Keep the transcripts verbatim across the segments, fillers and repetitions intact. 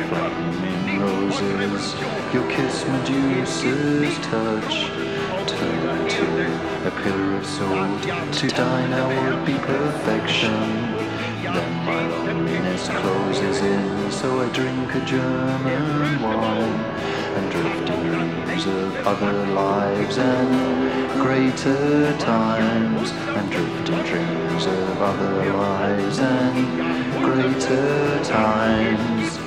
flaming roses, your kiss Medusa's touch. Turn to a pillar of salt, to die now would be perfection. Then my loneliness closes in, so I drink a German wine and drift in dreams of other lives and greater times, and drift in dreams of other lives and greater times.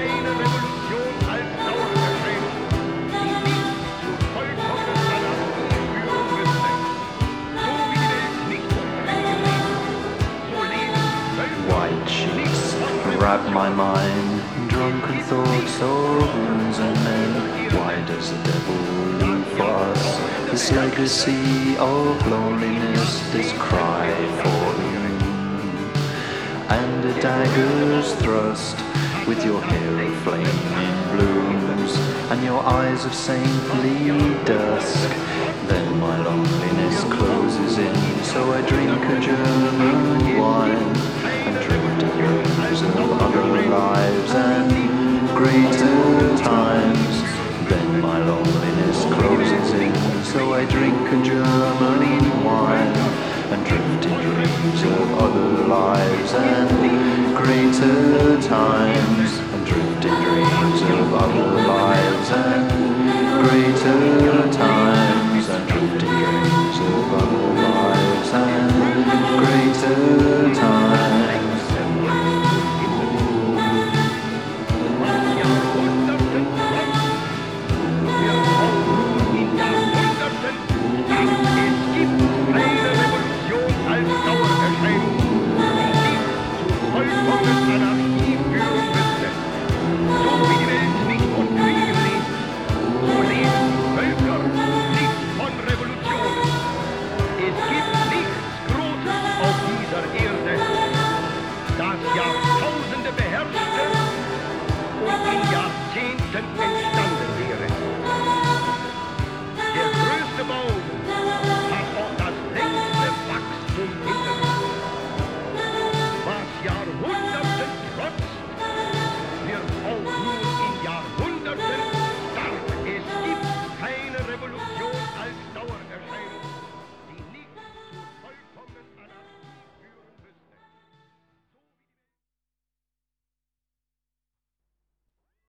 White sheets wrap my mind, drunken thoughts of wounds and men. Why does the devil leave for us this legacy of loneliness, this cry for the moon? And a dagger's thrust, with your hair of flaming blooms and your eyes of saintly dusk. Then my loneliness closes in, so I drink a German wine and drift in dreams of other lives and greater times. Then my loneliness closes in, so I drink a German wine and drift in dreams of other lives and greater times, and drift in dreams of other lives and greater times, and drift in dreams of other lives and greater times. Das Jahrtausende beherrschte und in Jahrzehnten entstand.